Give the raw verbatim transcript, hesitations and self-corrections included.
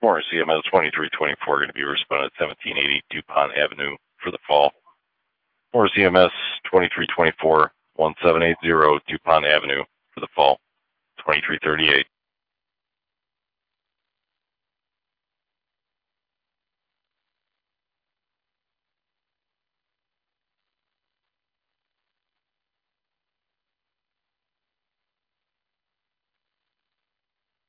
Morris C M S twenty-three twenty-four going to be responding at seventeen eighty DuPont Avenue for the fall. Morris C M S twenty-three twenty-four, seventeen eighty DuPont Avenue for the fall, twenty-three thirty-eight.